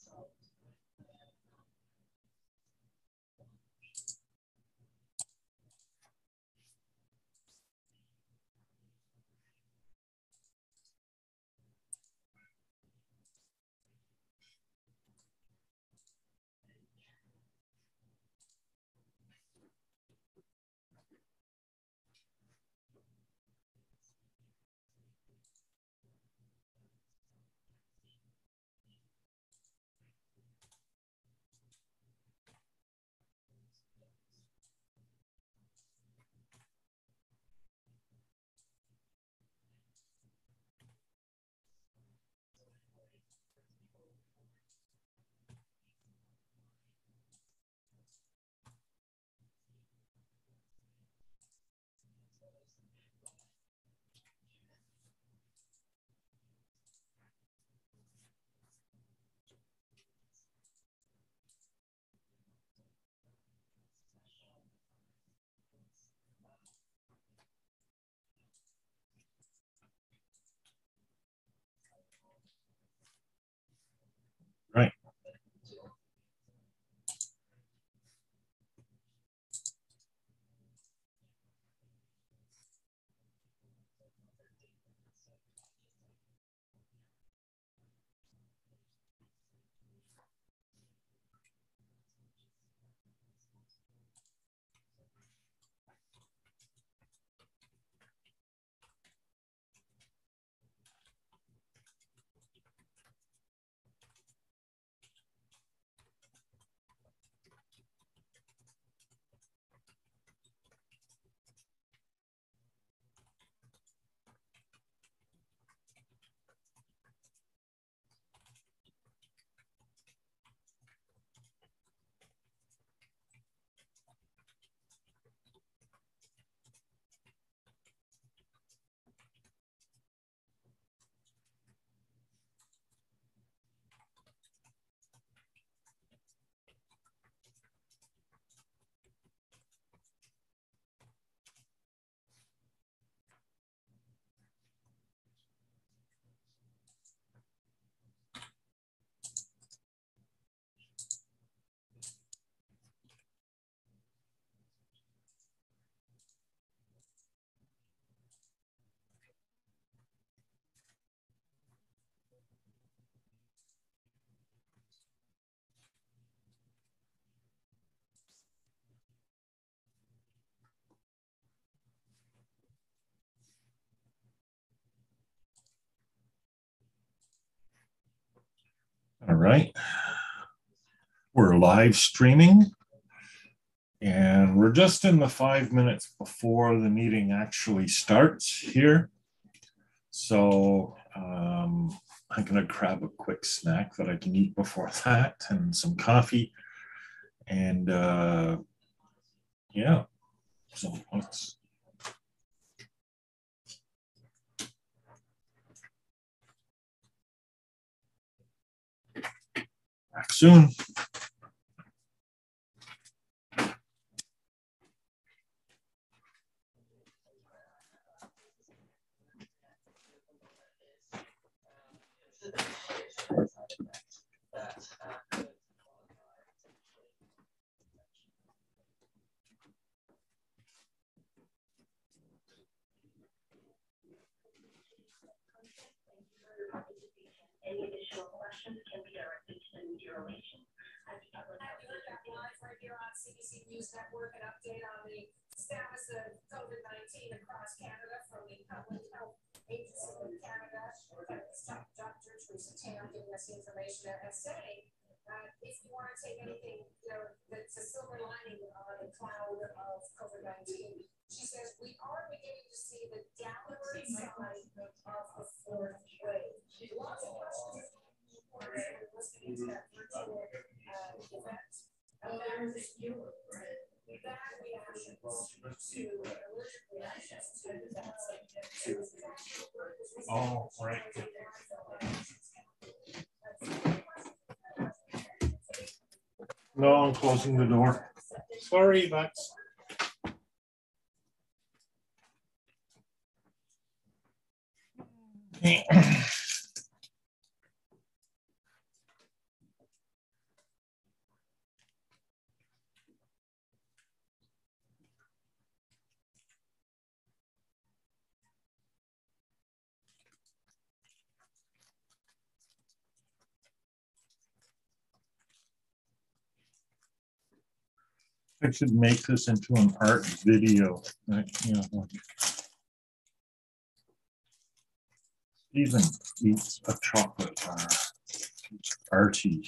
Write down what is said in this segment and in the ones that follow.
Right. All right. We're live streaming, and we're just in the 5 minutes before the meeting actually starts here. So I'm going to grab a quick snack that I can eat before that and some coffee. And yeah, so let's. Back soon. Any additional questions can be directed to the media relations. Right here on CBC News Network, an update on the status of COVID-19 across Canada from the Public Health Agency of Canada. Top Dr. Teresa Tam giving us the information and saying, if you want to take anything, that's a silver lining on the cloud of COVID-19, she says we are beginning to see the downward side of the fourth wave. Lots of questions listening to that virtual event. That reaction to allergic reactions to that. Oh, right. No, I'm closing the door. Sorry, Max. Okay. I should make this into an art video. Even eats a chocolate bar. It's arty.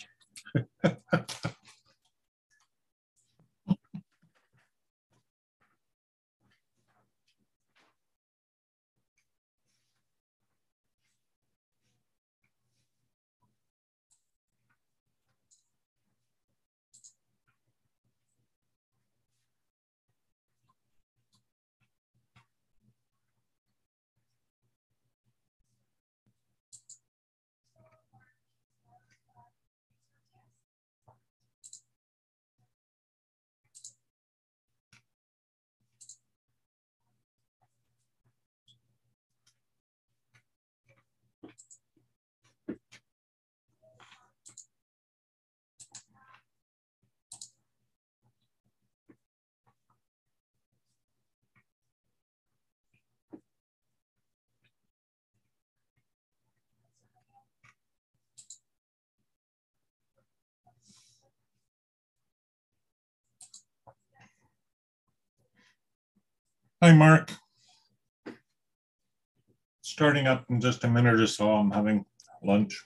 Hi, Mark. Starting up in just a minute or so. I'm having lunch.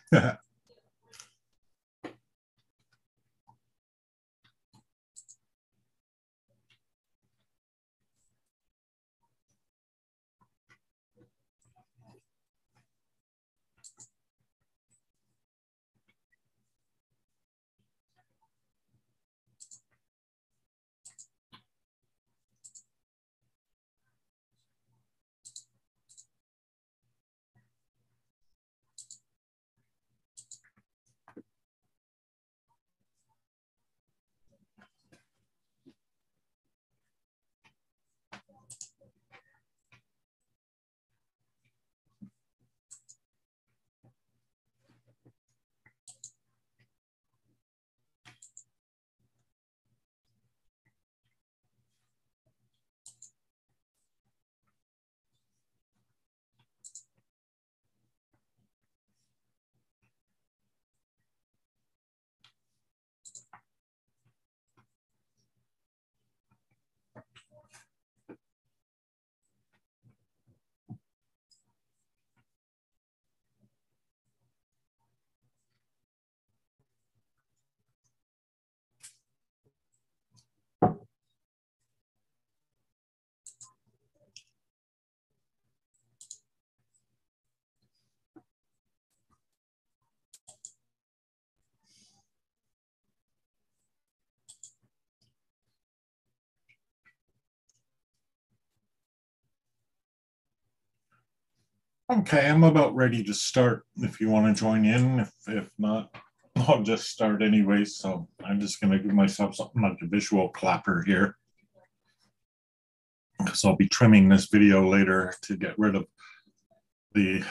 Okay, I'm about ready to start if you want to join in. If not, I'll just start anyway. So I'm just going to give myself something like a visual clapper here, because I'll be trimming this video later to get rid of the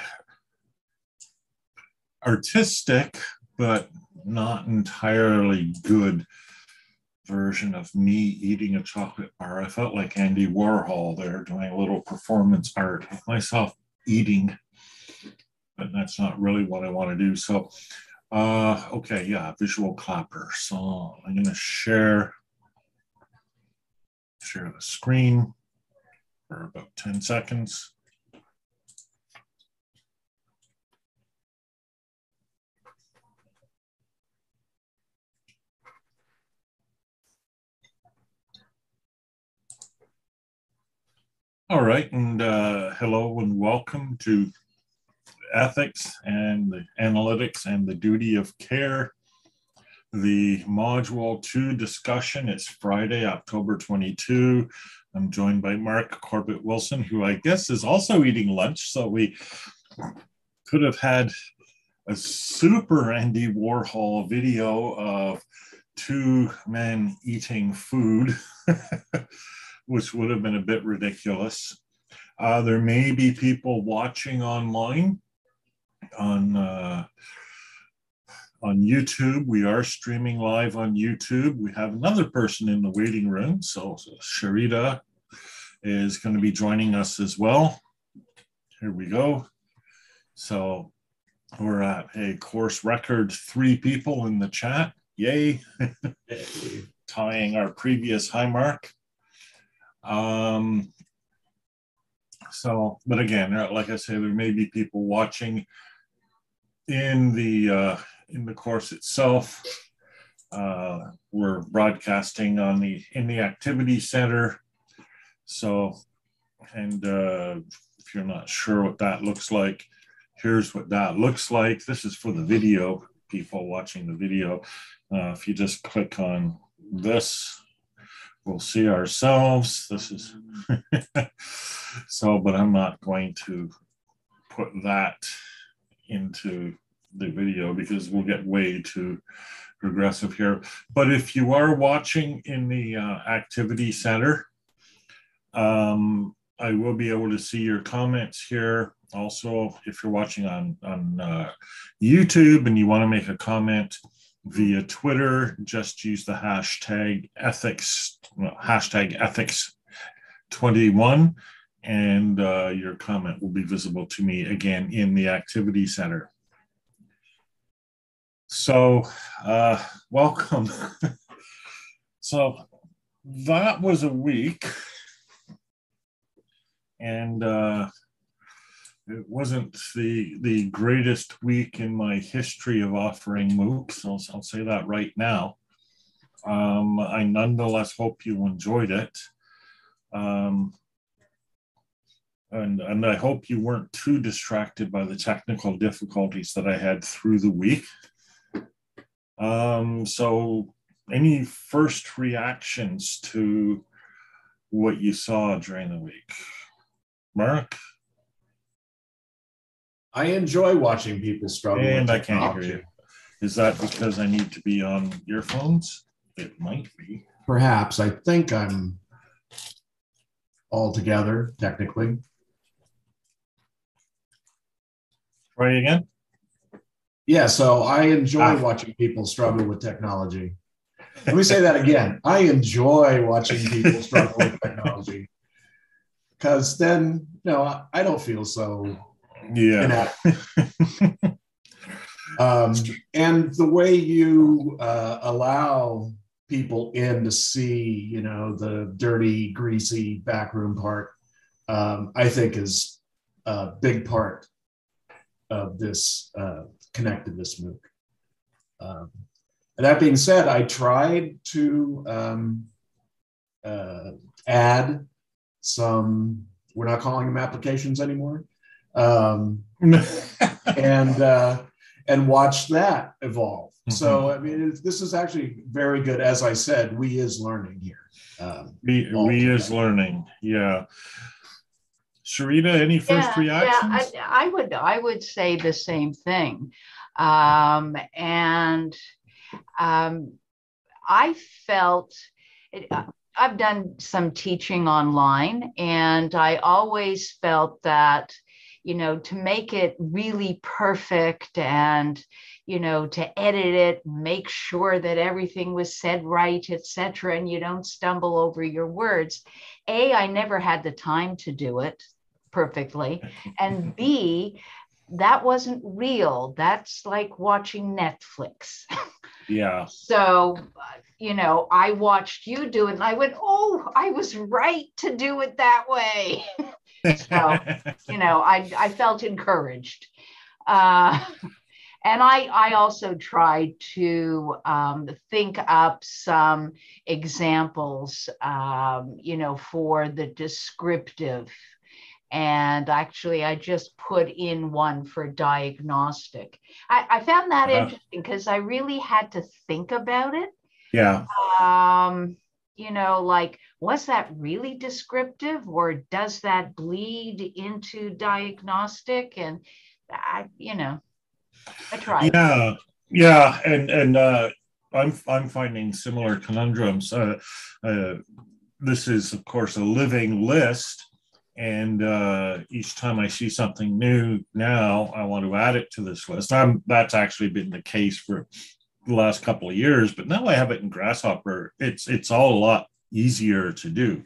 artistic but not entirely good version of me eating a chocolate bar. I felt like Andy Warhol there doing a little performance art of myself eating, but that's not really what I want to do. So okay, yeah, visual clapper. So I'm going to share the screen for about 10 seconds. All right, and hello and welcome to Ethics and the Analytics and the Duty of Care, the Module 2 discussion. It's Friday, October 22. I'm joined by Mark Corbett Wilson, who I guess is also eating lunch. So we could have had a super Andy Warhol video of two men eating food, which would have been a bit ridiculous. There may be people watching online on YouTube. We are streaming live on YouTube. We have another person in the waiting room. So Sharita is going to be joining us as well. Here we go. So we're at a course record 3 people in the chat. Yay. tying our previous high mark. So, but again, like I say, there may be people watching in the course itself. We're broadcasting in the activity center. So, and if you're not sure what that looks like, here's what that looks like. This is for the video, people watching the video. If you just click on this, we'll see ourselves. This is so, but I'm not going to put that into the video because we'll get way too progressive here. But if you are watching in the activity center, I will be able to see your comments here. Also, if you're watching on YouTube and you want to make a comment via Twitter, just use the hashtag ethics21, and your comment will be visible to me again in the activity center. So, welcome. So that was a week, and it wasn't the greatest week in my history of offering MOOCs. I'll say that right now. I nonetheless hope you enjoyed it. And I hope you weren't too distracted by the technical difficulties that I had through the week. So any first reactions to what you saw during the week? Mark? I enjoy watching people struggle. And I can't hear you. Is that because I need to be on earphones? It might be. Perhaps. I think I'm all together, technically. Try again? Yeah, so I enjoy watching people struggle with technology. Let me say that again. I enjoy watching people struggle with technology. Because then, you know, I don't feel so inadequate. And the way you allow people in to see, you know, the dirty, greasy backroom part, I think is a big part of this Connectedness MOOC. That being said, I tried to add some, we're not calling them applications anymore, and watch that evolve. Mm-hmm. So, I mean, this is actually very good. As I said, we is learning here. We is learning, yeah. Sharita, any first reactions? Yeah, I would say the same thing. I felt I've done some teaching online, and I always felt that, you know, to make it really perfect and, you know, to edit it, make sure that everything was said right, etc., and you don't stumble over your words. A, I never had the time to do it perfectly, and B, that wasn't real. That's like watching Netflix. Yeah. So, you know, I watched you do it and I went, oh, I was right to do it that way. So, you know, I felt encouraged. And I also tried to think up some examples, you know, for the descriptive. And actually, I just put in one for diagnostic. I found that interesting because I really had to think about it. Yeah. You know, like, was that really descriptive, or does that bleed into diagnostic? And you know, I tried. Yeah, and I'm finding similar conundrums. This is, of course, a living list. And each time I see something new now, I want to add it to this list. That's actually been the case for the last couple of years, but now I have it in Grasshopper. It's all a lot easier to do.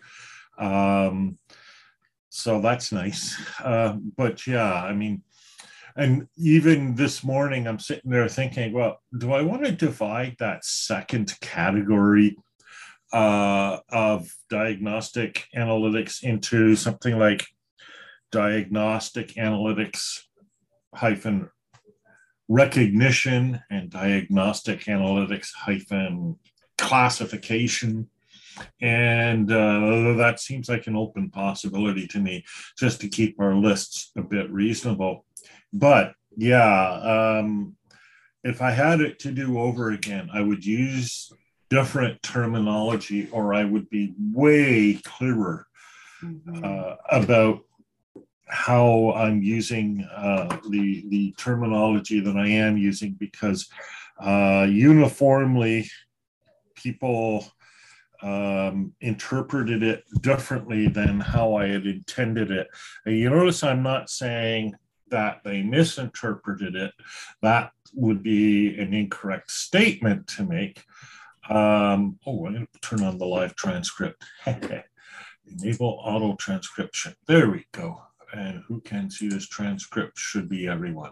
So that's nice. But yeah, I mean, and even this morning, I'm sitting there thinking, well, do I want to divide that second category of diagnostic analytics into something like diagnostic analytics hyphen recognition and diagnostic analytics hyphen classification. And that seems like an open possibility to me, just to keep our lists a bit reasonable. But yeah, if I had it to do over again, I would use different terminology, or I would be way clearer about how I'm using the terminology that I am using, because uniformly people interpreted it differently than how I had intended it. And you notice I'm not saying that they misinterpreted it. That would be an incorrect statement to make. I'm going to turn on the live transcript. Enable auto transcription. There we go. And who can see this transcript should be everyone.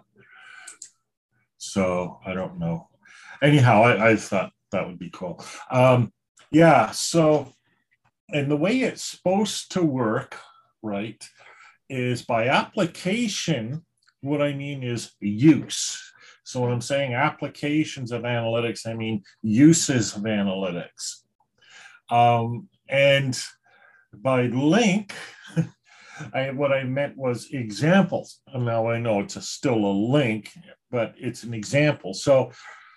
So I don't know. Anyhow, I thought that would be cool. Yeah, so, and the way it's supposed to work, right, is by application. What I mean is use. So when I'm saying applications of analytics, I mean uses of analytics. And by link, what I meant was examples. And now I know it's still a link, but it's an example. So,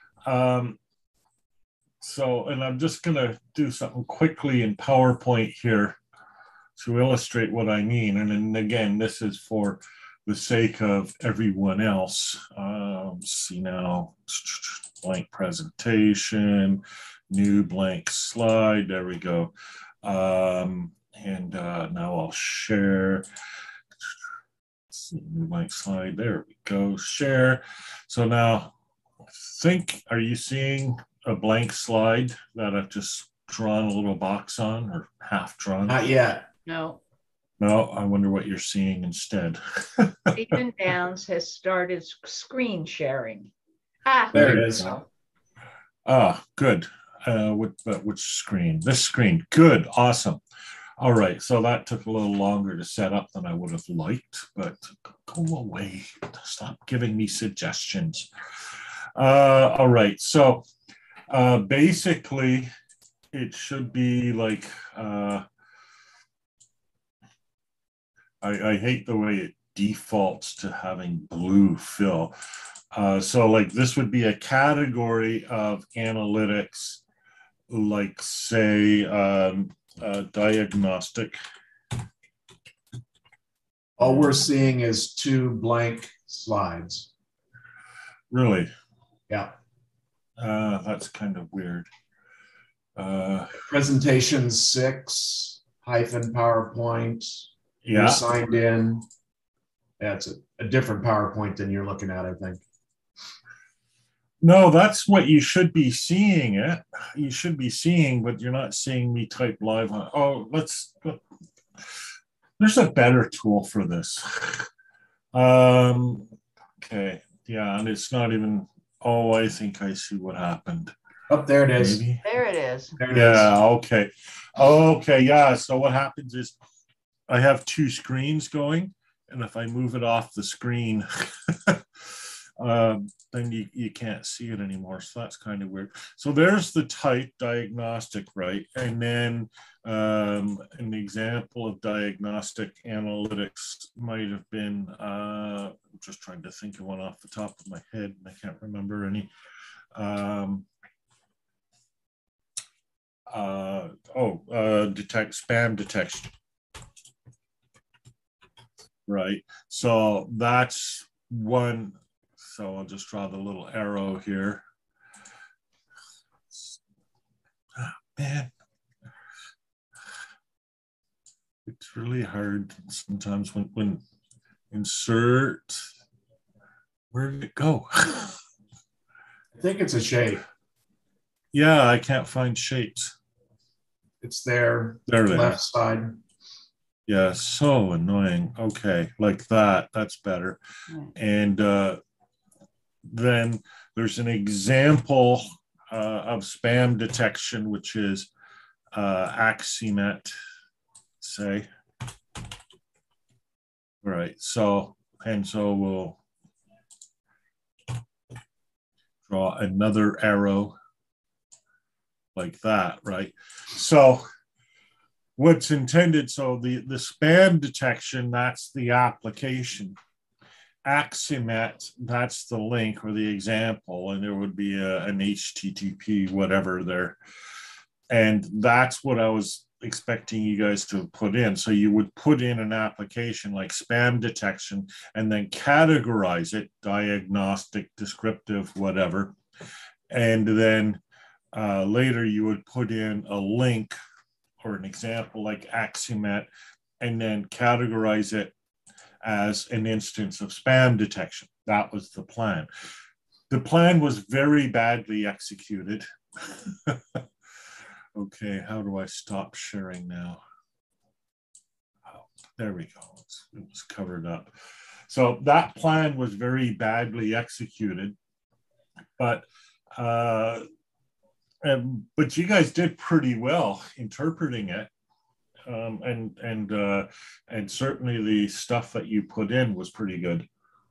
and I'm just going to do something quickly in PowerPoint here to illustrate what I mean. And then again, this is for the sake of everyone else. See now, blank presentation, new blank slide. There we go. And now I'll share. New blank slide. There we go. Share. So now, are you seeing a blank slide that I've just drawn a little box on, or half drawn? Not yet. No. No, I wonder what you're seeing instead. Stephen Downs has started screen sharing. There it is. Good. Which screen? This screen. Good. Awesome. All right. So that took a little longer to set up than I would have liked, but go away. Stop giving me suggestions. All right. So basically, it should be like, I hate the way it defaults to having blue fill. So like this would be a category of analytics, like say diagnostic. All we're seeing is 2 blank slides. Really? Yeah. That's kind of weird. Presentation 6 hyphen PowerPoint. Yeah. You're signed in. That's a different PowerPoint than you're looking at, I think. No, that's what you should be seeing. You should be seeing, but you're not seeing me type live on. Oh, there's a better tool for this. Okay. Yeah, and it's not even, I think I see what happened. Oh, there it is. Maybe? There it is. There it is. Okay. Okay, yeah. So what happens is I have 2 screens going, and if I move it off the screen, then you can't see it anymore. So that's kind of weird. So there's the type diagnostic, right? And then an example of diagnostic analytics might have been, I'm just trying to think of one off the top of my head, and I can't remember any. Detect spam detection. Right. So that's one. So I'll just draw the little arrow here. Oh, man. It's really hard sometimes when insert. Where did it go? I think it's a shape. Yeah, I can't find shapes. It's there. There they left are. side. Yeah, so annoying. Okay, like that. That's better. And then there's an example of spam detection, which is Aximet, say. All right, so Enzo will draw another arrow like that, right? So what's intended, so the spam detection, that's the application. Aximet, that's the link or the example, and there would be an HTTP whatever there. And that's what I was expecting you guys to put in. So you would put in an application like spam detection and then categorize it, diagnostic, descriptive, whatever. And then later you would put in a link or an example like Aximet and then categorize it as an instance of spam detection. That was the plan. The plan was very badly executed. Okay, how do I stop sharing now? Oh, there we go. It was covered up. So that plan was very badly executed, but you guys did pretty well interpreting it, and certainly the stuff that you put in was pretty good.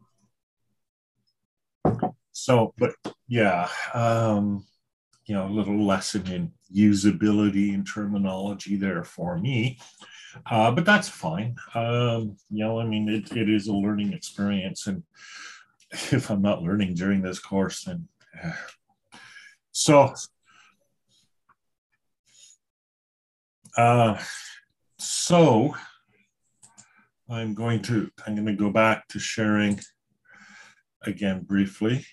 So, but yeah. You know, a little lesson in usability and terminology there for me, but that's fine. You know, I mean, it is a learning experience, and if I'm not learning during this course, then so I'm going to go back to sharing again briefly.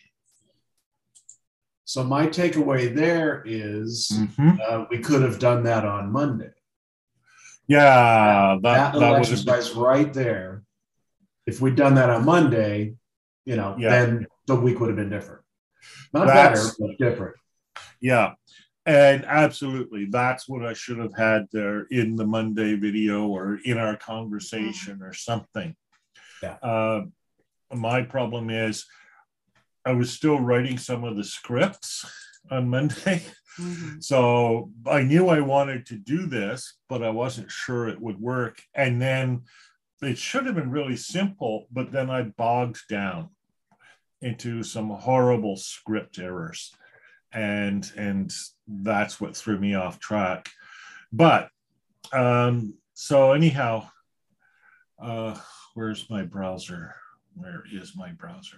So my takeaway there is we could have done that on Monday. Yeah, that little exercise right there. If we'd done that on Monday, you know, then the week would have been different. Not better, but different. Yeah, and absolutely, that's what I should have had there in the Monday video or in our conversation or something. Yeah. My problem is I was still writing some of the scripts on Monday. So I knew I wanted to do this, but I wasn't sure it would work. And then it should have been really simple, but then I bogged down into some horrible script errors. And that's what threw me off track. But so anyhow, where's my browser? Where is my browser?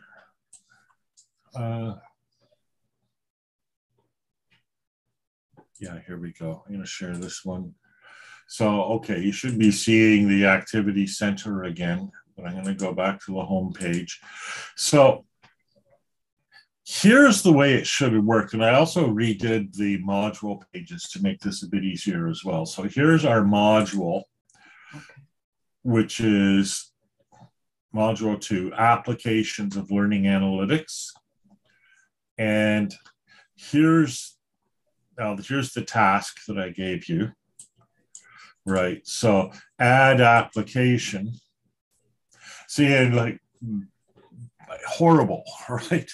Yeah, here we go. I'm going to share this one. So, okay, you should be seeing the activity center again, but I'm going to go back to the home page. So here's the way it should have worked. And I also redid the module pages to make this a bit easier as well. So here's our module, which is module 2, applications of learning analytics. And here's the task that I gave you, right? So add application. See, and like horrible, right?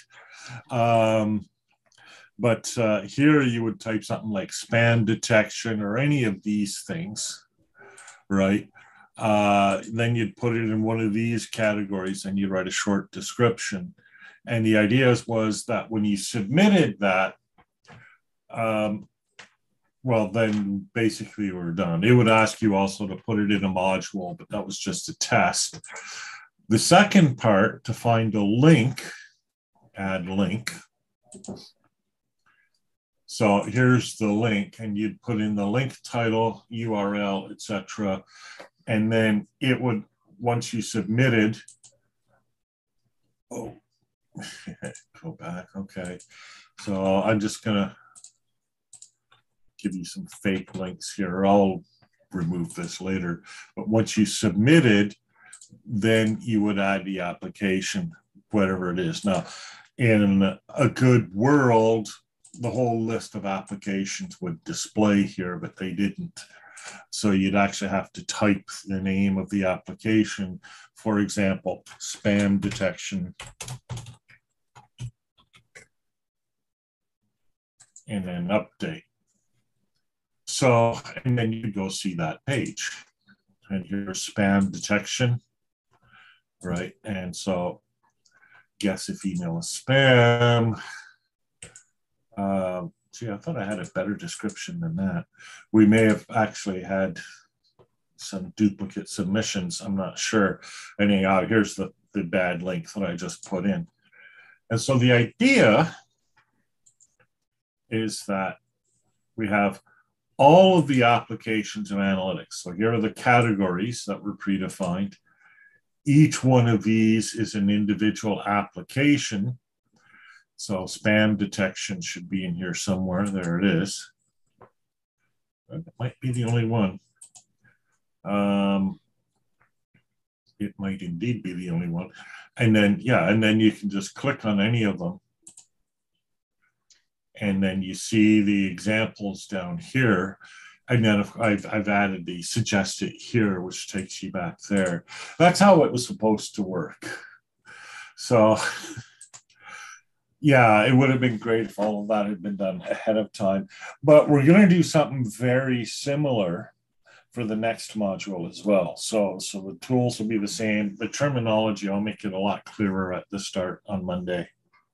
But here you would type something like spam detection or any of these things, right? Then you'd put it in one of these categories and you'd write a short description. And the idea was that when you submitted that, well, then basically we're done. It would ask you also to put it in a module, but that was just a test. The second part, to find a link, add link. So here's the link, and you'd put in the link title, URL, etc. And then it would, once you submitted, oh, go back, okay. So I'm just gonna give you some fake links here. I'll remove this later. But once you submitted, then you would add the application, whatever it is. Now, in a good world, the whole list of applications would display here, but they didn't. So you'd actually have to type the name of the application. For example, spam detection. And then update. So, and then you go see that page and your spam detection, right? And so guess if email is spam. Gee, I thought I had a better description than that. We may have actually had some duplicate submissions. I'm not sure. Anyhow, here's the bad link that I just put in. And so the idea is that we have all of the applications of analytics. So here are the categories that were predefined. Each one of these is an individual application. So spam detection should be in here somewhere. There it is. It might be the only one. It might indeed be the only one. And then, yeah, and then you can just click on any of them. And then you see the examples down here. And then I've added the suggested here, which takes you back there. That's how it was supposed to work. So, yeah, it would have been great if all of that had been done ahead of time. But we're going to do something very similar for the next module as well. So the tools will be the same. The terminology, I'll make it a lot clearer at the start on Monday.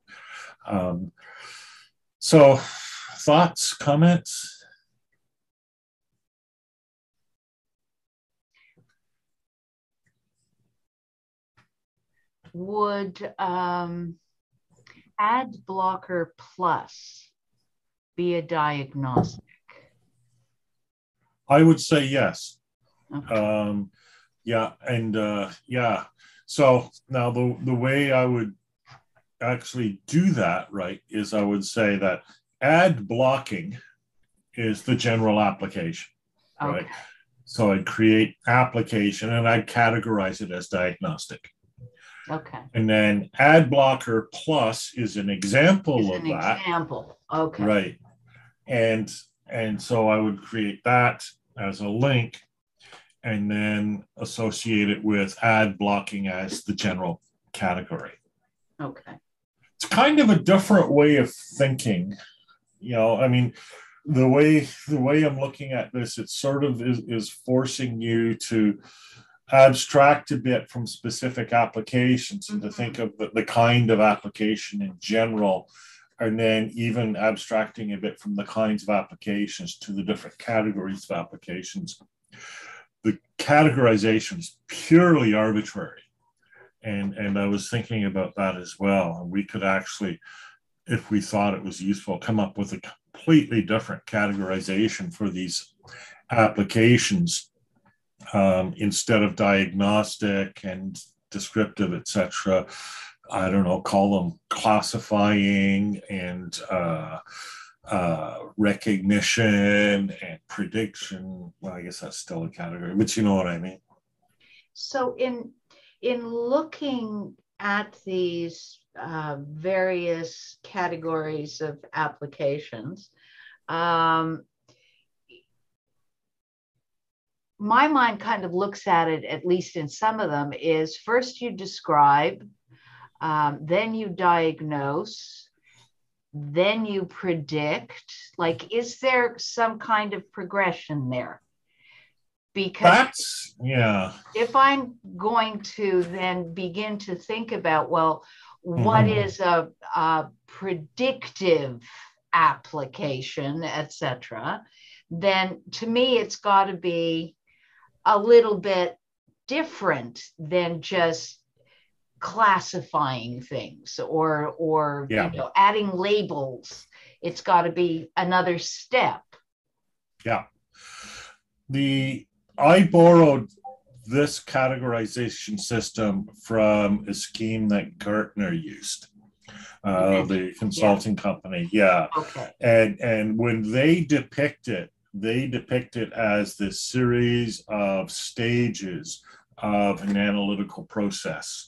So thoughts, comments? Would Ad Blocker Plus be a diagnostic? I would say yes. Okay. Yeah, and yeah. So now the way I would actually do that, right, is I would say that ad blocking is the general application, right? Okay. So I'd create application and I'd categorize it as diagnostic. Okay. And then ad blocker plus is an example of that. Example. Okay. Right. And so I would create that as a link and then associate it with ad blocking as the general category. Okay. It's kind of a different way of thinking. You know, I mean, the way I'm looking at this, it sort of is forcing you to abstract a bit from specific applications and to think of the kind of application in general, and then even abstracting a bit from the kinds of applications to the different categories of applications. The categorization is purely arbitrary. And I was thinking about that as well. And we could actually, if we thought it was useful, come up with a completely different categorization for these applications instead of diagnostic and descriptive, etc. I don't know, call them classifying and recognition and prediction. Well, I guess that's still a category, but you know what I mean. So in looking at these various categories of applications, my mind kind of looks at it, at least in some of them, is first you describe, then you diagnose, then you predict. Like, is there some kind of progression there? Because if I'm going to then begin to think about, well, what is a predictive application, etc., then to me, it's got to be a little bit different than just classifying things or you know, adding labels. It's got to be another step. Yeah. I borrowed this categorization system from a scheme that Gartner used, the consulting company. Yeah. Okay. And when they depict it as this series of stages of an analytical process.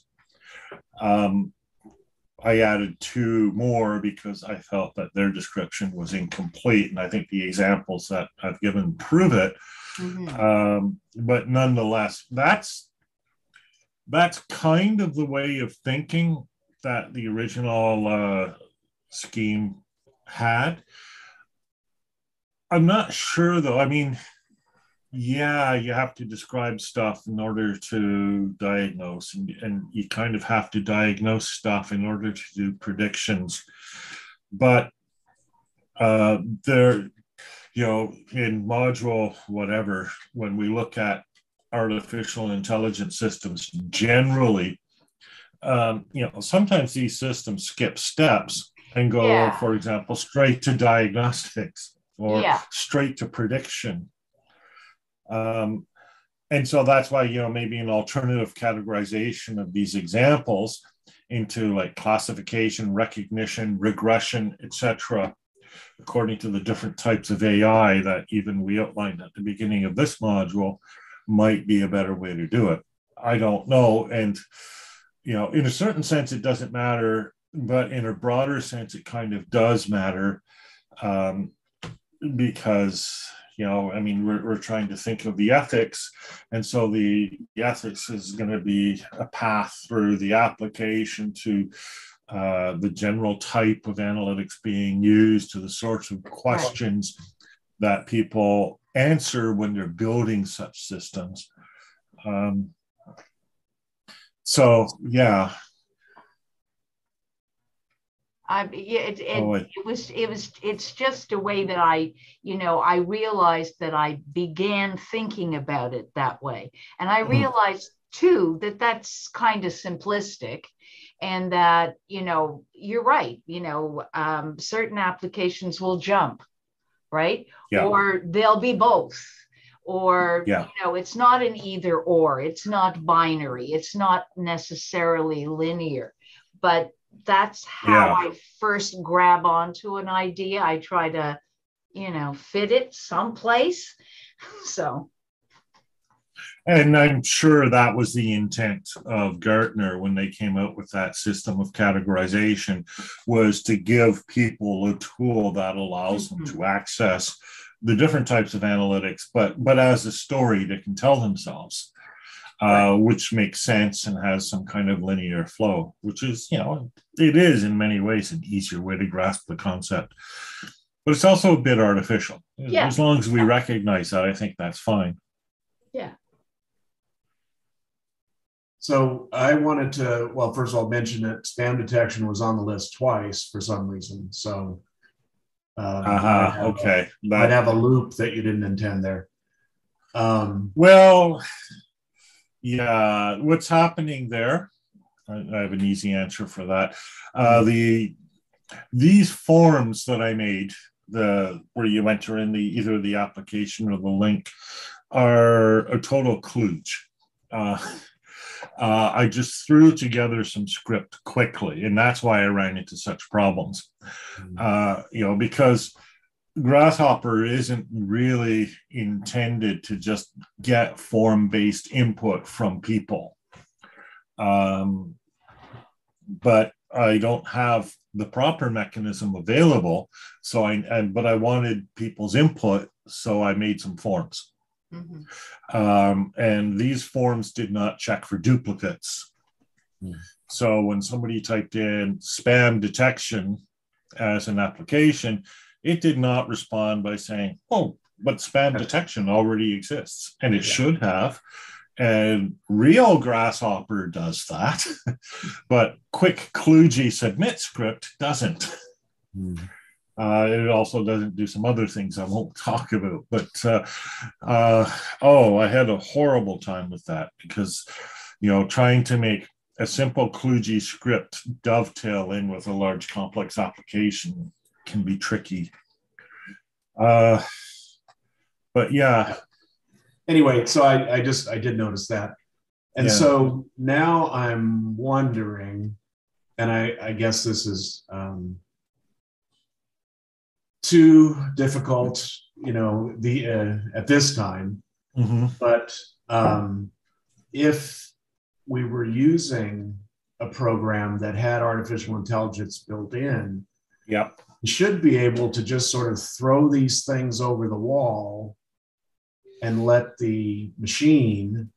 I added 2 more because I felt that their description was incomplete, and I think the examples that I've given prove it. But nonetheless, that's kind of the way of thinking that the original scheme had. I'm not sure though. I mean, yeah, you have to describe stuff in order to diagnose, and you kind of have to diagnose stuff in order to do predictions. But uh, there, in module whatever, when we look at artificial intelligence systems generally, sometimes these systems skip steps and go, Yeah. for example, straight to diagnostics or Yeah. straight to prediction. Um, and so that's why, maybe an alternative categorization of these examples into like classification, recognition, regression, etc., according to the different types of AI that even we outlined at the beginning of this module, might be a better way to do it. I don't know. And, in a certain sense, it doesn't matter, but in a broader sense, it kind of does matter, because, I mean, we're trying to think of the ethics. And so the ethics is going to be a path through the application to the general type of analytics being used, to the sorts of questions that people answer when they're building such systems. So, yeah. It's just a way that I realized that I began thinking about it that way. And I realized too that that's kind of simplistic, and that, you're right, certain applications will jump, right? Yeah. Or they'll be both. Or, yeah. It's not an either or, it's not binary, it's not necessarily linear, but that's how I first grab onto an idea. I try to, fit it someplace. So. And I'm sure that was the intent of Gartner when they came out with that system of categorization, was to give people a tool that allows them to access the different types of analytics, but as a story they can tell themselves, which makes sense and has some kind of linear flow, which is, it is in many ways an easier way to grasp the concept. But it's also a bit artificial. Yeah. As long as we recognize that, I think that's fine. Yeah. So I wanted to, well, first of all, mention that spam detection was on the list twice for some reason. So okay. I'd have a loop that you didn't intend there. Well, yeah, what's happening there? I have an easy answer for that. These forms that I made, where you enter in either the application or the link, are a total kludge. I just threw together some script quickly, and that's why I ran into such problems. Because Grasshopper isn't really intended to just get form-based input from people. But I don't have the proper mechanism available, but I wanted people's input, so I made some forms. And these forms did not check for duplicates. So when somebody typed in spam detection as an application, it did not respond by saying, oh, but spam detection already exists, and it should have. And real Grasshopper does that, but quick kludgy submit script doesn't. It also doesn't do some other things I won't talk about. But I had a horrible time with that, because trying to make a simple kludgy script dovetail in with a large complex application can be tricky. But yeah. Anyway, so I did notice that. And so now I'm wondering, and I guess this is too difficult, at this time, but if we were using a program that had artificial intelligence built in, you should be able to just sort of throw these things over the wall and let the machine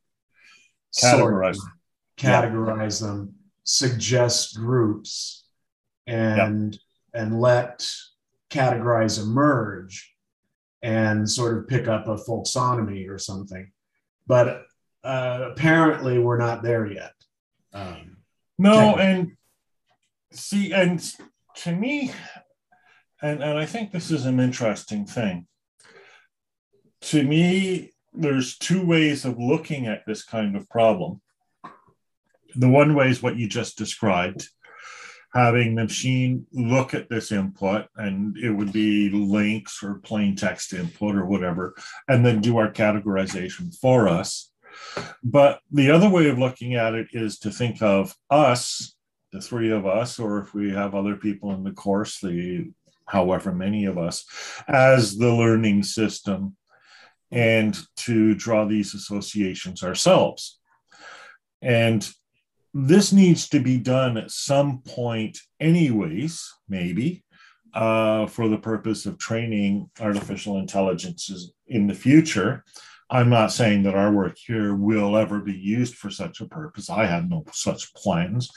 categorize them, suggest groups, and let categorize emerge. and sort of pick up a folksonomy or something. But apparently we're not there yet. No, and see, and to me, and I think this is an interesting thing. To me, there's two ways of looking at this kind of problem. The one way is what you just described, having the machine look at this input, and it would be links or plain text input or whatever, and then do our categorization for us. But the other way of looking at it is to think of us, the three of us, or if we have other people in the course, the however many of us, as the learning system, and to draw these associations ourselves. And this needs to be done at some point anyways, maybe, for the purpose of training artificial intelligences in the future. I'm not saying that our work here will ever be used for such a purpose. I have no such plans.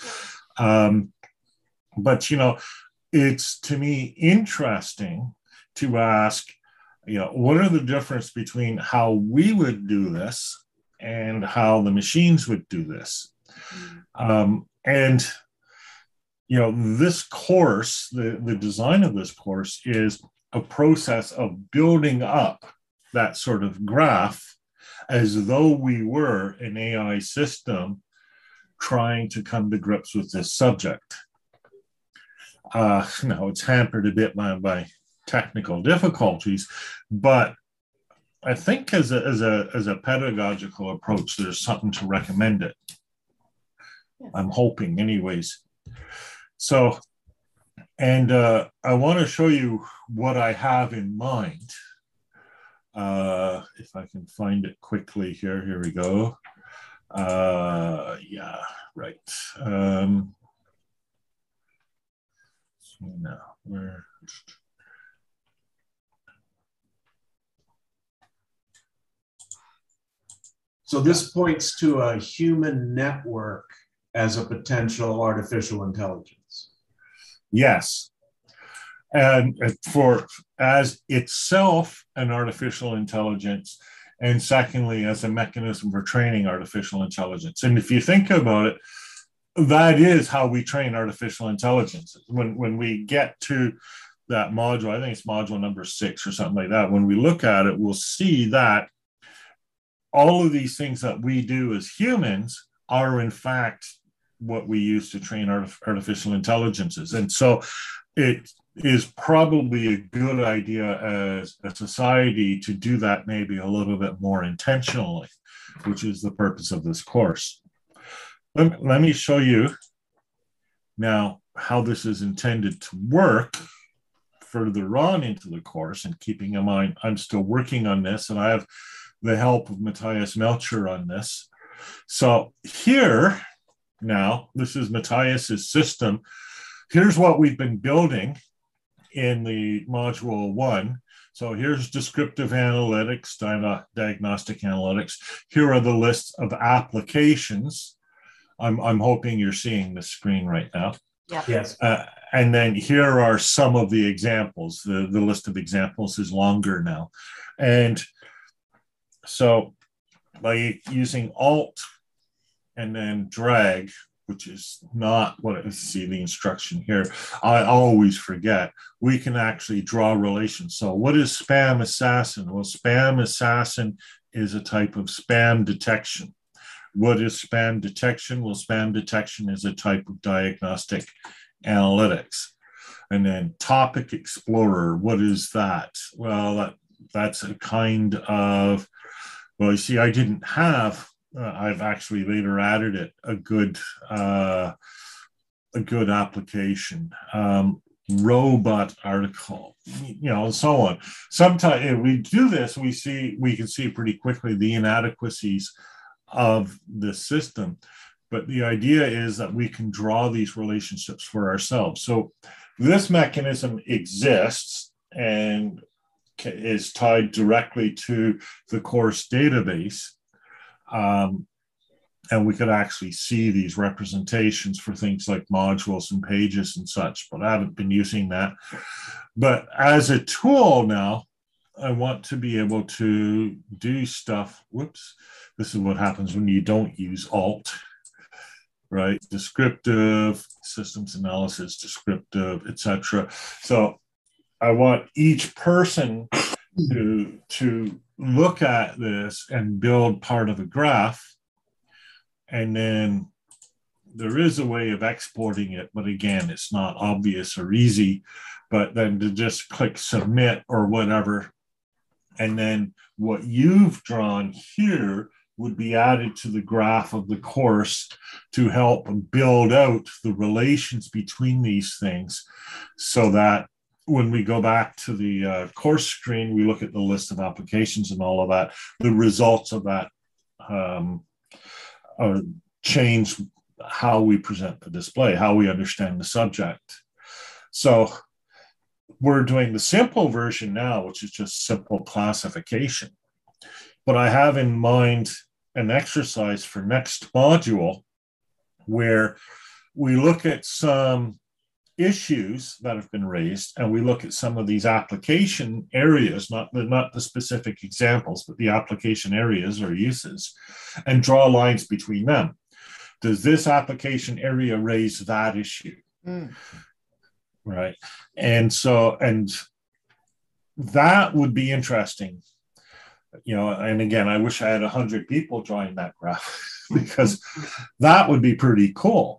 But, you know, it's to me interesting to ask, you know, what are the difference between how we would do this and how the machines would do this? And, you know, this course, the design of this course is a process of building up that sort of graph as though we were an AI system trying to come to grips with this subject. Now, it's hampered a bit by technical difficulties, but I think as a pedagogical approach, there's something to recommend it. I'm hoping anyways. So, and I want to show you what I have in mind. If I can find it quickly here, here we go. Yeah, right. So now where? So this points to a human network as a potential artificial intelligence. Yes. And for as itself an artificial intelligence, and secondly, as a mechanism for training artificial intelligence. And if you think about it, that is how we train artificial intelligence. When we get to that module, I think it's module number 6 or something like that, when we look at it, we'll see that all of these things that we do as humans are in fact what we use to train artificial intelligences. And so it is probably a good idea as a society to do that maybe a little bit more intentionally, which is the purpose of this course. Let me show you now how this is intended to work further on into the course, and keeping in mind I'm still working on this and I have the help of Matthias Melcher on this. So here now, this is Matthias's system. Here's what we've been building in the module 1. So here's descriptive analytics, diagnostic analytics. Here are the lists of applications. I'm hoping you're seeing the screen right now. Yeah. Yes. And then here are some of the examples. The list of examples is longer now. And so by using Alt and then drag, which is not what I see the instruction here, I always forget, we can actually draw relations. So what is spam assassin? Well, spam assassin is a type of spam detection. What is spam detection? Well, spam detection is a type of diagnostic analytics. And then topic explorer, what is that? Well, that's a kind of, well, you see, I didn't have, I've actually later added it, a good application, robot article, you know, and so on. Sometimes if we do this, we can see pretty quickly the inadequacies of the system. But the idea is that we can draw these relationships for ourselves. So this mechanism exists and is tied directly to the course database. And we could actually see these representations for things like modules and pages and such, but I haven't been using that. But as a tool now, I want to be able to do stuff. Whoops. This is what happens when you don't use Alt, right? Descriptive, systems analysis, descriptive, etc. So I want each person to look at this and build part of a graph. And then there is a way of exporting it, but again, it's not obvious or easy. But then to just click submit or whatever. And then what you've drawn here would be added to the graph of the course to help build out the relations between these things, so that when we go back to the course screen, we look at the list of applications and all of that, the results of that change how we present the display, how we understand the subject. So we're doing the simple version now, which is just simple classification. But I have in mind an exercise for next module where we look at some issues that have been raised, and we look at some of these application areas, not the specific examples, but the application areas or uses, and draw lines between them. Does this application area raise that issue? Right. And so, and that would be interesting, you know, and again, I wish I had 100 people drawing that graph because that would be pretty cool.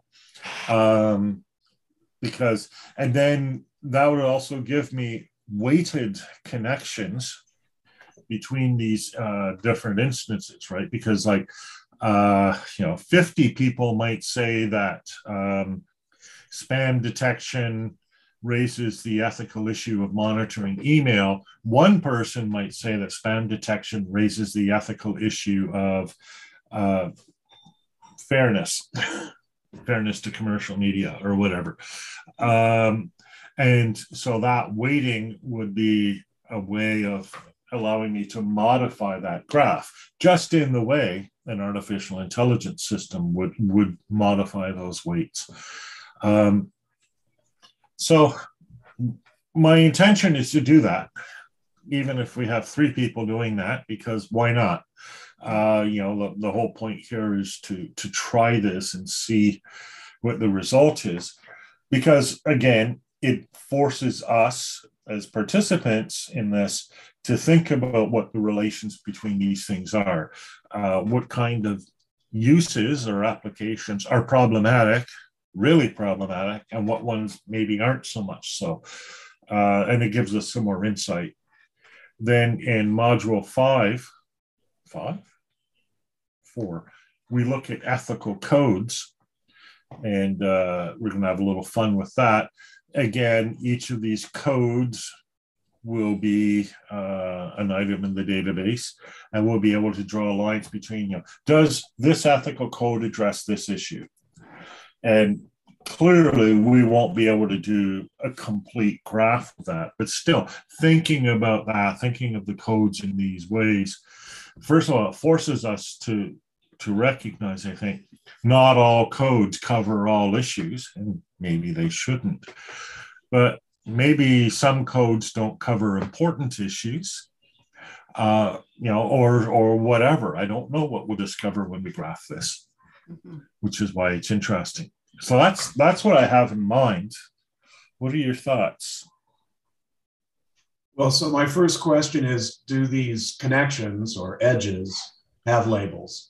Because, and then that would also give me weighted connections between these different instances, right? Because like, you know, 50 people might say that spam detection raises the ethical issue of monitoring email. One person might say that spam detection raises the ethical issue of fairness to commercial media or whatever. And so that weighting would be a way of allowing me to modify that graph, just in the way an artificial intelligence system would modify those weights. So my intention is to do that, even if we have 3 people doing that, because why not? You know, the whole point here is to try this and see what the result is, because again, it forces us as participants in this to think about what the relations between these things are, what kind of uses or applications are problematic, really problematic, and what ones maybe aren't so much so. And it gives us some more insight. Then in module 4, we look at ethical codes, and we're going to have a little fun with that. Again, each of these codes will be an item in the database, and we'll be able to draw lines between, you know, does this ethical code address this issue? And clearly, we won't be able to do a complete graph of that, but still thinking about that, thinking of the codes in these ways, first of all, it forces us to recognize, I think, not all codes cover all issues, and maybe they shouldn't, but maybe some codes don't cover important issues, you know, or whatever. I don't know what we'll discover when we graph this, which is why it's interesting. So that's what I have in mind. What are your thoughts? Well, so my first question is, do these connections or edges have labels?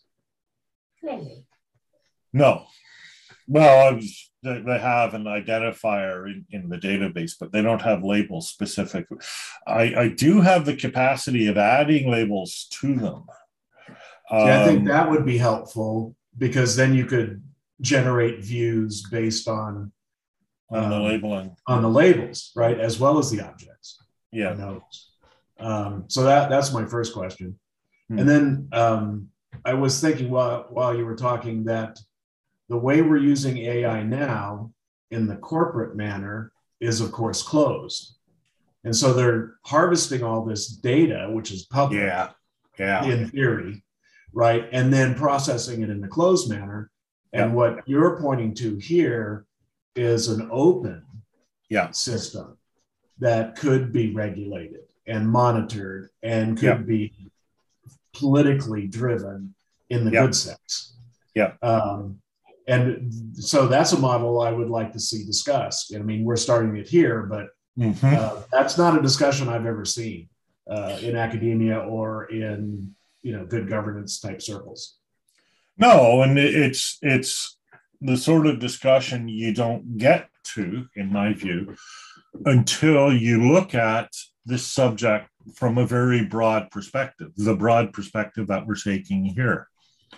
No. Well, they have an identifier in the database, but they don't have labels specifically. I do have the capacity of adding labels to them. I think that would be helpful, because then you could generate views based on the labeling, on the labels, right, as well as the objects. Yeah. So that's my first question. And then I was thinking while you were talking that the way we're using AI now in the corporate manner is, of course, closed. And so they're harvesting all this data, which is public, in theory, right? And then processing it in the closed manner. And what you're pointing to here is an open system that could be regulated. and monitored and could Yeah. be politically driven in the Yeah. good sense. Yeah. And so that's a model I would like to see discussed. I mean, we're starting it here, but that's not a discussion I've ever seen in academia or in, good governance type circles. No, and it's the sort of discussion you don't get to, in my view, until you look at this subject from a very broad perspective, the broad perspective that we're taking here.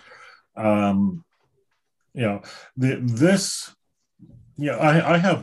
I have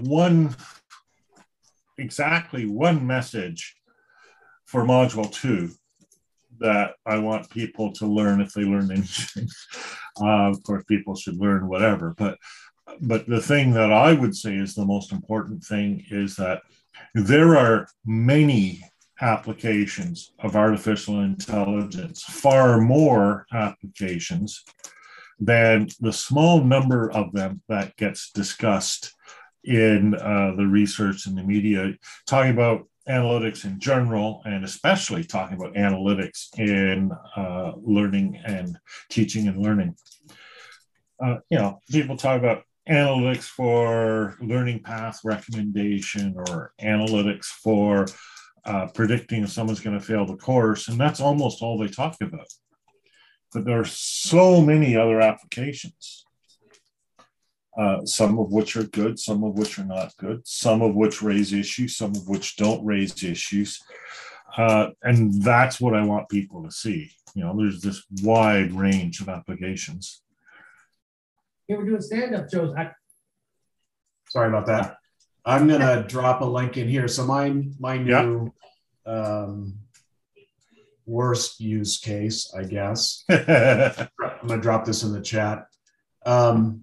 exactly one message for Module 2 that I want people to learn if they learn anything. Of course, people should learn whatever, but the thing that I would say is the most important thing is that there are many applications of artificial intelligence, far more applications than the small number of them that gets discussed in the research and the media, talking about analytics in general, and especially talking about analytics in learning and teaching and learning. People talk about analytics for learning path recommendation or analytics for predicting if someone's going to fail the course, and that's almost all they talk about. But there are so many other applications, some of which are good, some of which are not good, some of which raise issues, some of which don't raise issues. And that's what I want people to see. There's this wide range of applications. Yeah, we're doing stand-up shows. Sorry about that. I'm going to drop a link in here. So my new worst use case, I guess. I'm going to drop this in the chat. I'll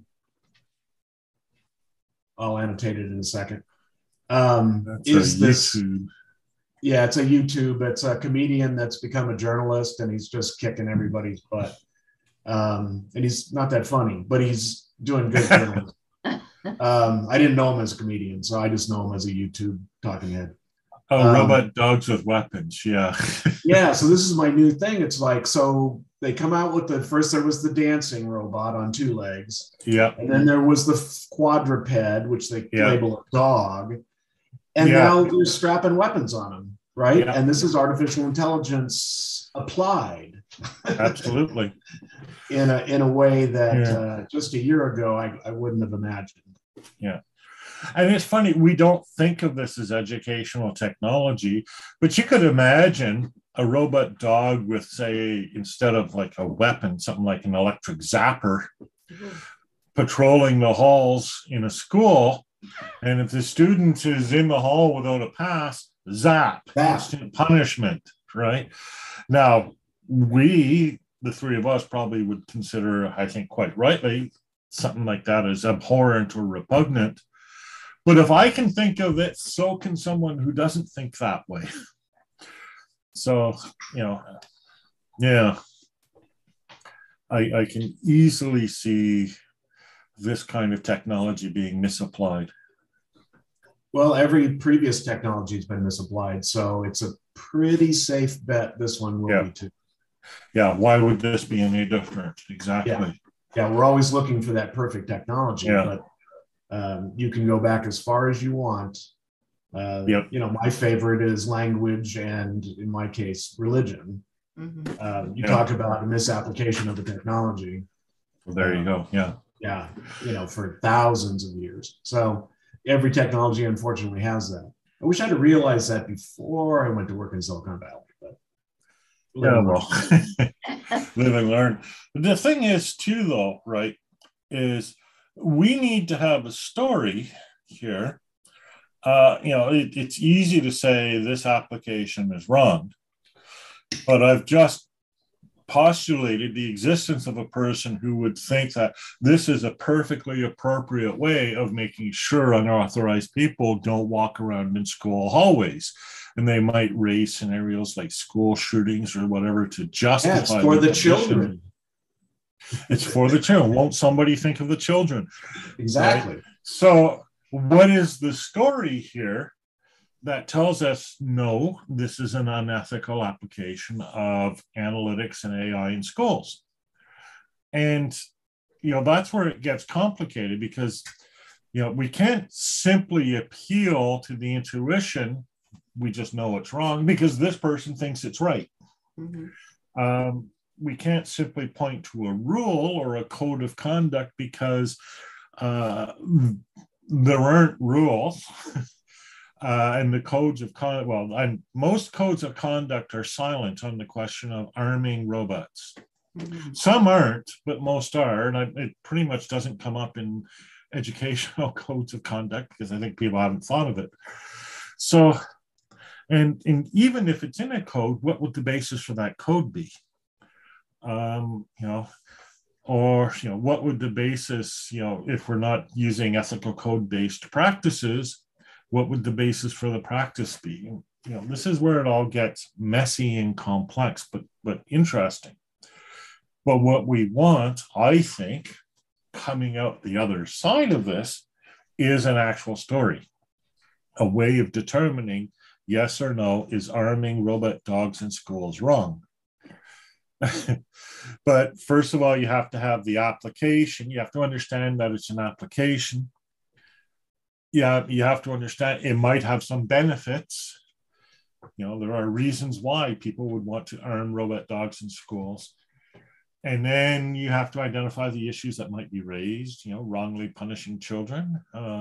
annotate it in a second. Is this? Yeah, it's a YouTube. It's a comedian that's become a journalist, and he's just kicking everybody's butt. And he's not that funny, but he's doing good journalism. I didn't know him as a comedian, so I just know him as a YouTube talking head. Oh, robot dogs with weapons. Yeah. Yeah. So this is my new thing. It's like, so they come out with first there was the dancing robot on 2 legs. Yeah. And then there was the quadruped, which they label a dog. And now they're strapping weapons on them. Right. Yeah. And this is artificial intelligence applied. Absolutely. in a way that just a year ago, I wouldn't have imagined. Yeah. And it's funny, we don't think of this as educational technology, but you could imagine a robot dog with, say, instead of like a weapon, something like an electric zapper, patrolling the halls in a school. And if the student is in the hall without a pass, zap, instant punishment, right? Now, the 3 of us probably would consider, I think quite rightly, something like that as abhorrent or repugnant. But if I can think of it, so can someone who doesn't think that way. So, I can easily see this kind of technology being misapplied. Well, every previous technology has been misapplied, so it's a pretty safe bet this one will be too. Yeah, why would this be any different? Exactly. Yeah, we're always looking for that perfect technology, but you can go back as far as you want. My favorite is language and, in my case, religion. You talk about a misapplication of the technology. Well, there you go. Yeah, for thousands of years. So every technology, unfortunately, has that. I wish I'd have realized that before I went to work in Silicon Valley. But live and learn. The thing is, too, though, right, is we need to have a story here. It's easy to say this application is wrong, but I've just postulated the existence of a person who would think that this is a perfectly appropriate way of making sure unauthorized people don't walk around in school hallways. And they might raise scenarios like school shootings or whatever to justify. It's for the children. It's for the children. Won't somebody think of the children? Exactly. Right? So what is the story here? that tells us, no, this is an unethical application of analytics and AI in schools. And, that's where it gets complicated because, we can't simply appeal to the intuition. We just know it's wrong because this person thinks it's right. Mm-hmm. We can't simply point to a rule or a code of conduct because there aren't rules. And the codes of conduct, and most codes of conduct are silent on the question of arming robots. Mm-hmm. Some aren't, but most are. And it pretty much doesn't come up in educational codes of conduct because I think people haven't thought of it. So, and even if it's in a code, what would the basis for that code be? What would the basis, if we're not using ethical code-based practices, what would the basis for the practice be? This is where it all gets messy and complex, but interesting. But what we want, I think, coming out the other side of this is an actual story, a way of determining yes or no, is arming robot dogs in schools wrong? But first of all, you have to have the application. You have to understand that it's an application. Yeah, you have to understand it might have some benefits. There are reasons why people would want to arm robot dogs in schools. And then you have to identify the issues that might be raised, wrongly punishing children,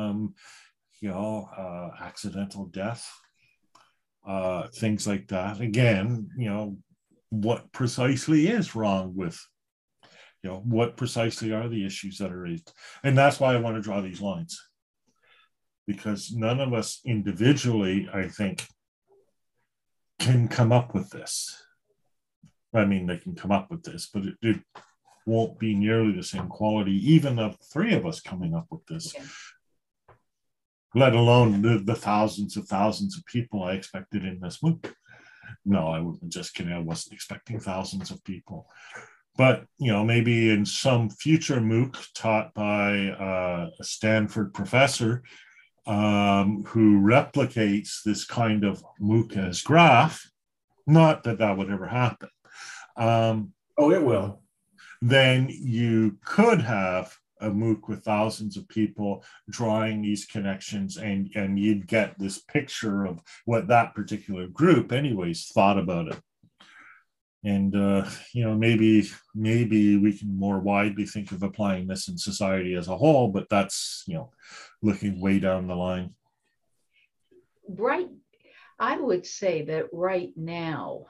accidental death, things like that. Again, what precisely is wrong with, what precisely are the issues that are raised? And that's why I want to draw these lines. Because none of us individually, I think, can come up with this. I mean, they can come up with this, but it won't be nearly the same quality, even of three of us coming up with this, let alone the thousands of people I expected in this MOOC. No, I wasn't, just kidding. I wasn't expecting thousands of people. But, maybe in some future MOOC taught by a Stanford professor who replicates this kind of MOOC as graph, not that would ever happen. It will. Then you could have a MOOC with thousands of people drawing these connections, and you'd get this picture of what that particular group anyways thought about it. And, maybe we can more widely think of applying this in society as a whole, but that's, looking way down the line. Right. I would say that right now,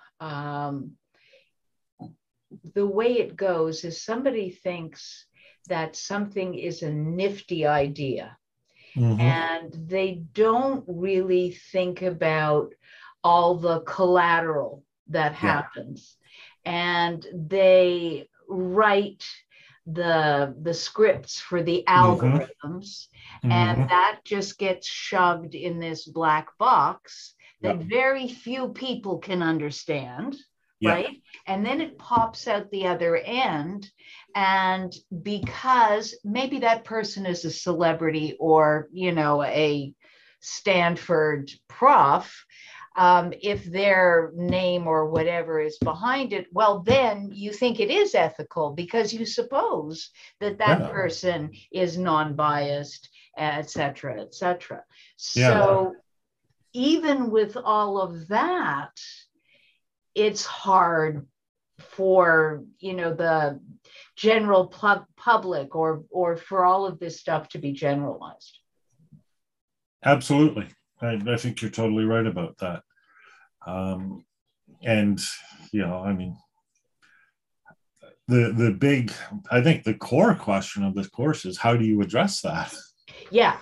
the way it goes is somebody thinks that something is a nifty idea, mm-hmm. and they don't really think about all the collateral that happens. And they write the scripts for the algorithms, mm-hmm. and that just gets shoved in this black box that very few people can understand. Right? And then it pops out the other end. And because maybe that person is a celebrity or, a Stanford prof, if their name or whatever is behind it, well, then you think it is ethical because you suppose that person is non-biased, et cetera, et cetera. So even with all of that, it's hard for, the general public or for all of this stuff to be generalized. Absolutely. I think you're totally right about that. And, the big, I think the core question of this course is how do you address that? Yeah.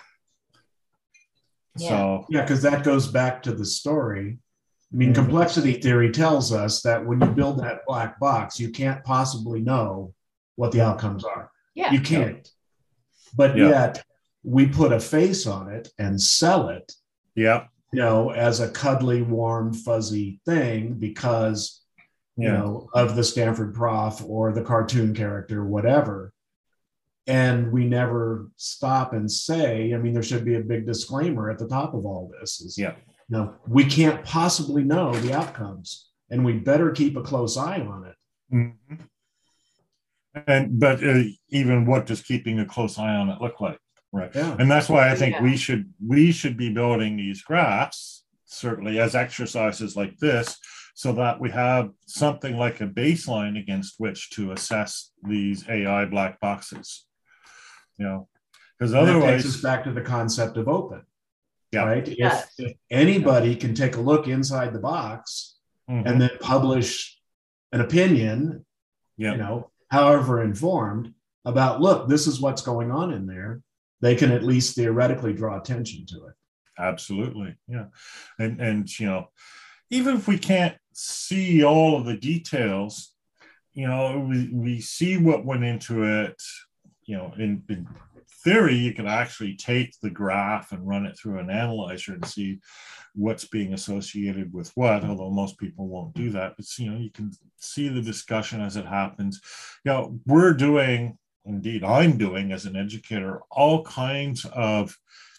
So, because that goes back to the story. I mean, complexity theory tells us that when you build that black box, you can't possibly know what the outcomes are. Yeah. You can't. But yet we put a face on it and sell it, as a cuddly, warm, fuzzy thing because, of the Stanford prof or the cartoon character, whatever. And we never stop and say, there should be a big disclaimer at the top of all this. No, we can't possibly know the outcomes, and we better keep a close eye on it. Mhm. But even what does keeping a close eye on it look like, right? Yeah. And that's why I think Yeah. we should be building these graphs, certainly as exercises like this, so that we have something like a baseline against which to assess these AI black boxes. You know, because And that otherwise, takes us back to the concept of open, yeah. right? Yes. If anybody can take a look inside the box Mhm. and then publish an opinion, Yeah. you know, however informed about, look, this is what's going on in there, they can at least theoretically draw attention to it. Absolutely, yeah. And you know, even if we can't see all of the details, you know, we see what went into it. You know, in theory, you can actually take the graph and run it through an analyzer and see what's being associated with what, although most people won't do that. But, you know, you can see the discussion as it happens. You know, we're doing, indeed, I'm doing as an educator, all kinds of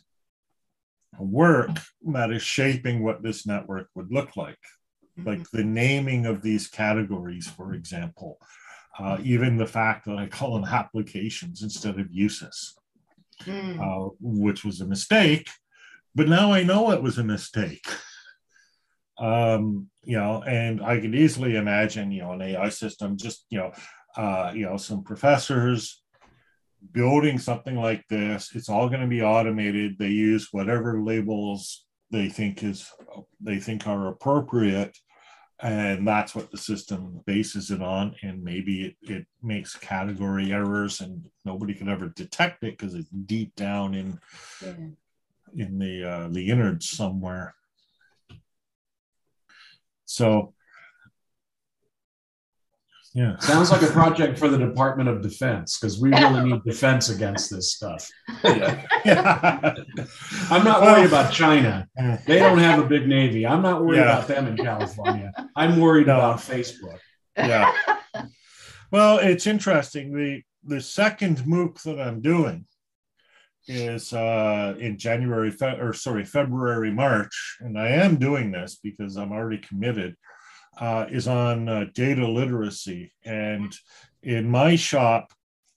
work that is shaping what this network would look like the naming of these categories, for example. Even the fact that I call them applications instead of uses, which was a mistake, but now I know it was a mistake. You know, and I could easily imagine, you know, an AI system, just, you know, some professors building something like this. It's all going to be automated. They use whatever labels they think are appropriate, and that's what the system bases it on. And maybe it makes category errors and nobody could ever detect it because it's deep down in the innards somewhere. So yeah, sounds like a project for the Department of Defense, because we really need defense against this stuff. Yeah. I'm not worried about China. They don't have a big navy. I'm not worried about them in California. I'm worried about Facebook. Yeah. Well, it's interesting. The second MOOC that I'm doing is in February, March, and I am doing this because I'm already committed. Is on data literacy. And in my shop,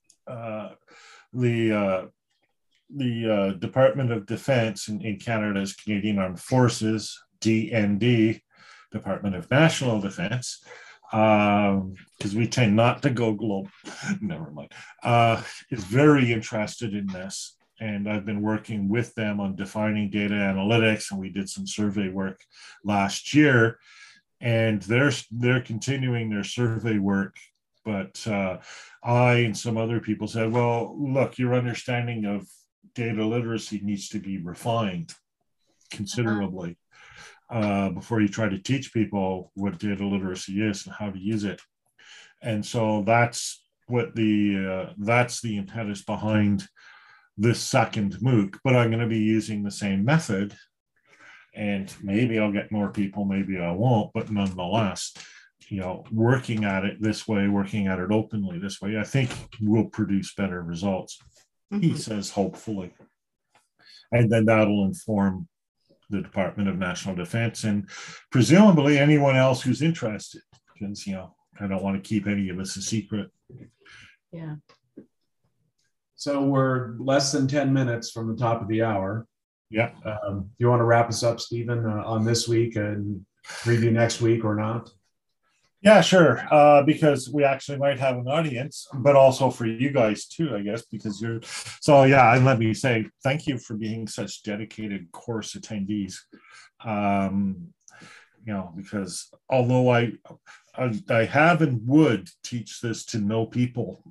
the Department of Defense in Canada's Canadian Armed Forces, DND, Department of National Defense, because we tend not to go global, never mind, is very interested in this. And I've been working with them on defining data analytics, and we did some survey work last year. And they're continuing their survey work, but I and some other people said, well, look, your understanding of data literacy needs to be refined considerably before you try to teach people what data literacy is and how to use it. And so that's the impetus behind this second MOOC. But I'm going to be using the same method. And maybe I'll get more people, maybe I won't, but nonetheless, you know, working at it this way, working at it openly this way, I think will produce better results. He says, hopefully. And then that'll inform the Department of National Defense and presumably anyone else who's interested, because, you know, I don't want to keep any of this a secret. Yeah. So we're less than 10 minutes from the top of the hour. Yeah. Do you want to wrap us up, Stephen, on this week and preview next week or not? Yeah, sure. Because we actually might have an audience, but also for you guys too, I guess, because you're. So yeah, and let me say thank you for being such dedicated course attendees. You know, because although I have and would teach this to no people.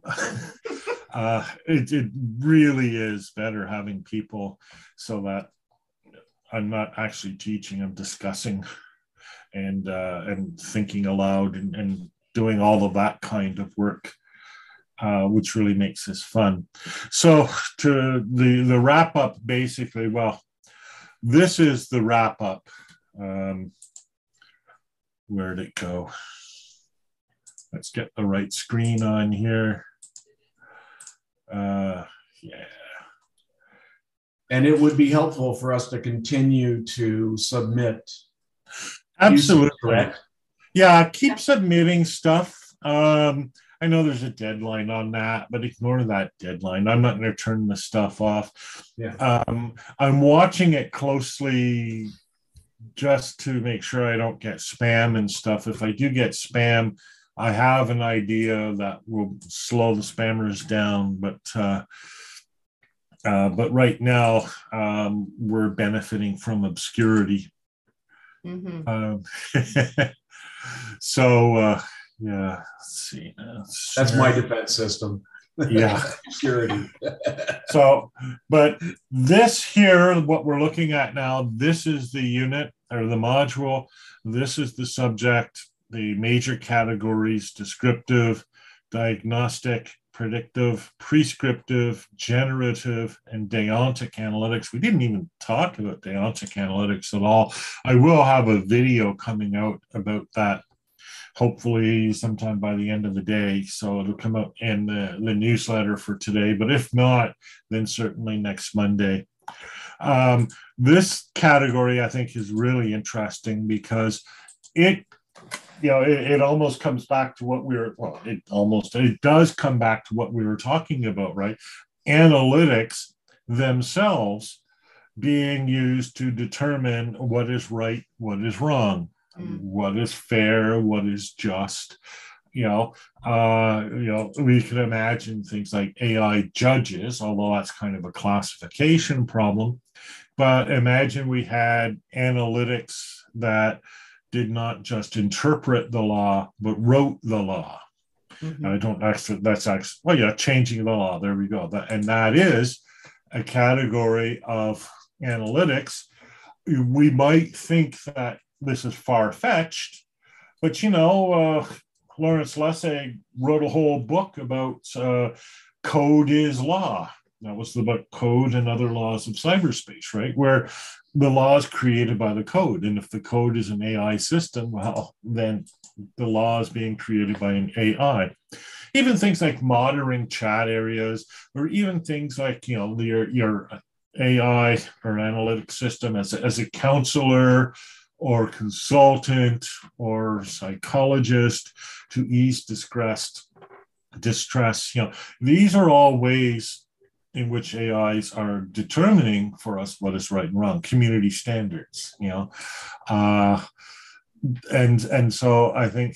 It really is better having people so that I'm not actually teaching, I'm discussing and thinking aloud and doing all of that kind of work, which really makes this fun. So to the wrap up, basically, well, this is the wrap up. Where'd it go? Let's get the right screen on here. Yeah. And it would be helpful for us to continue to submit. Absolutely. Correct? Yeah, keep submitting stuff. I know there's a deadline on that, but ignore that deadline. I'm not going to turn the stuff off. Yeah. I'm watching it closely just to make sure I don't get spam and stuff. If I do get spam, I have an idea that will slow the spammers down. But right now, we're benefiting from obscurity. Mhm. So, yeah, let's see. That's my defense system. Yeah. Security. So, but this here, what we're looking at now, this is the unit or the module. This is the subject, the major categories: descriptive, diagnostic, predictive, prescriptive, generative, and deontic analytics. We didn't even talk about deontic analytics at all. I will have a video coming out about that, hopefully sometime by the end of the day. So it'll come out in the newsletter for today. But if not, then certainly next Monday. This category, I think, is really interesting because it almost comes back to what it does come back to what we were talking about, right? Analytics themselves being used to determine what is right, what is wrong, what is fair, what is just. We can imagine things like AI judges, although that's kind of a classification problem. But imagine we had analytics that did not just interpret the law, but wrote the law. I don't actually, that's actually, changing the law. There we go. And that is a category of analytics. We might think that this is far-fetched, but Lawrence Lessig wrote a whole book about code is law. That was the book Code and Other Laws of Cyberspace, right? Where the law is created by the code. And if the code is an AI system, well, then the law is being created by an AI. Even things like monitoring chat areas, or even things like, your AI or analytic system as a counselor or consultant or psychologist to ease distress. These are all ways in which AIs are determining for us what is right and wrong, community standards, and so I think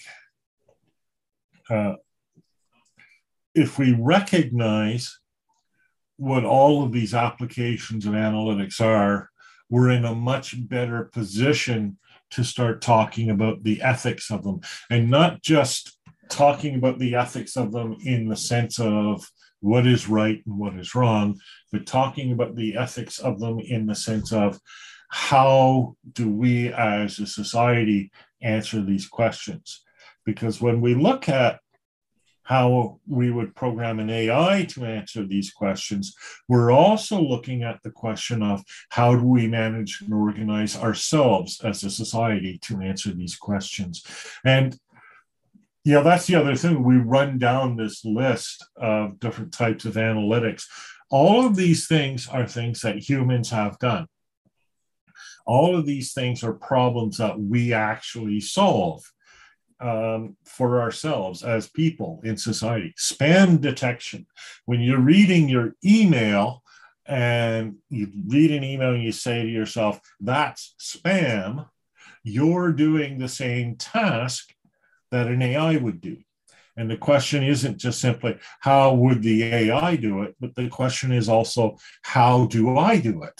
if we recognize what all of these applications of analytics are, we're in a much better position to start talking about the ethics of them, and not just talking about the ethics of them in the sense of what is right and what is wrong, but talking about the ethics of them in the sense of how do we as a society answer these questions? Because when we look at how we would program an AI to answer these questions, we're also looking at the question of how do we manage and organize ourselves as a society to answer these questions. And that's the other thing. We run down this list of different types of analytics. All of these things are things that humans have done. All of these things are problems that we actually solve for ourselves as people in society. Spam detection. When you're reading your email and you read an email and you say to yourself, that's spam, you're doing the same task that an AI would do. And the question isn't just simply how would the AI do it, but the question is also how do I do it?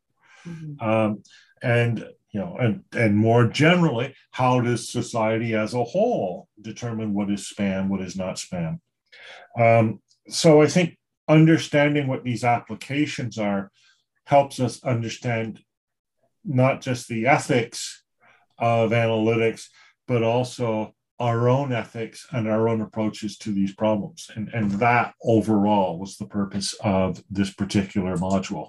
And more generally, how does society as a whole determine what is spam, what is not spam? So I think understanding what these applications are helps us understand not just the ethics of analytics, but also our own ethics and our own approaches to these problems. And that overall was the purpose of this particular module.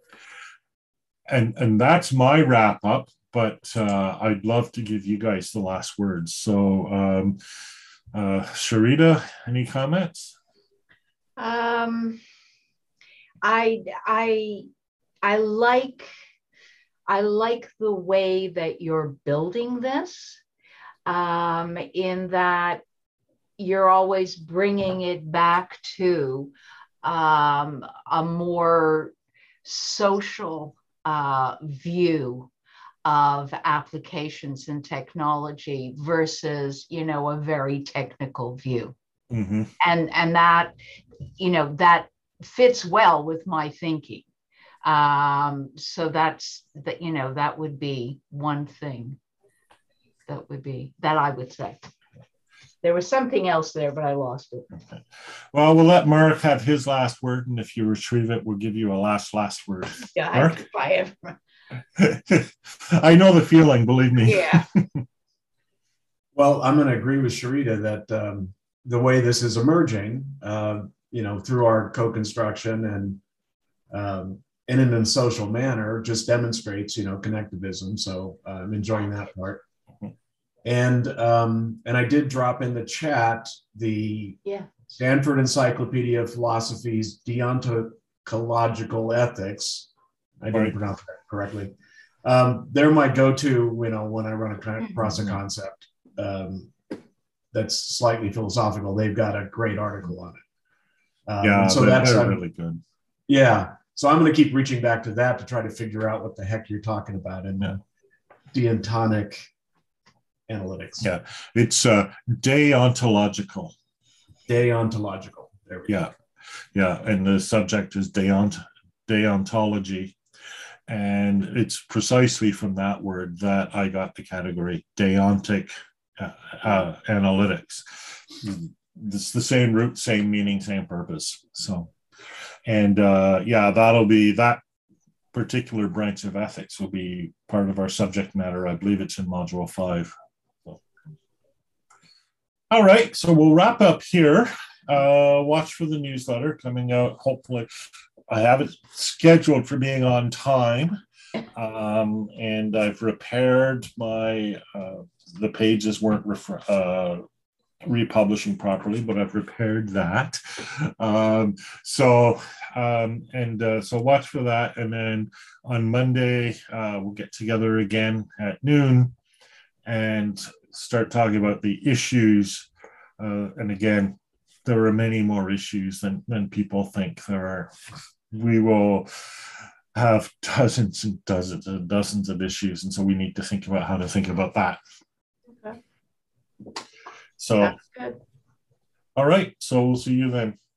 And that's my wrap up, but I'd love to give you guys the last words. So Sharita, any comments? I I like the way that you're building this, in that you're always bringing it back to a more social view of applications and technology versus, a very technical view. Mm-hmm. And that, that fits well with my thinking. So that's that, that would be one thing that I would say. There was something else there, but I lost it. Okay. Well, we'll let Mark have his last word, and if you retrieve it, we'll give you a last word. Yeah, Mark? I know the feeling, believe me. Yeah. Well, I'm going to agree with Sharita that the way this is emerging, through our co-construction and in a social manner, just demonstrates, connectivism. So I'm enjoying that part. And I did drop in the chat the Stanford Encyclopedia of Philosophy's Deontological Ethics. I didn't pronounce that correctly. They're my go-to, when I run across a concept that's slightly philosophical. They've got a great article on it. So that's really good. Yeah. So I'm going to keep reaching back to that to try to figure out what the heck you're talking about in deontonic analytics. Yeah, it's deontological. Deontological. There we go. Yeah, and the subject is deontology. And it's precisely from that word that I got the category deontic analytics. It's the same root, same meaning, same purpose. So, and that'll be that particular branch of ethics will be part of our subject matter. I believe it's in module 5. So. All right, so we'll wrap up here. Watch for the newsletter coming out. Hopefully, I have it scheduled for being on time, and I've repaired my the pages weren't republishing properly, but I've repaired that. So watch for that, and then on Monday we'll get together again at noon and start talking about the issues. And again, there are many more issues than people think there are. We will have dozens and dozens and dozens of issues, and so we need to think about how to think about that. Okay. So, that's good. All right. So we'll see you then.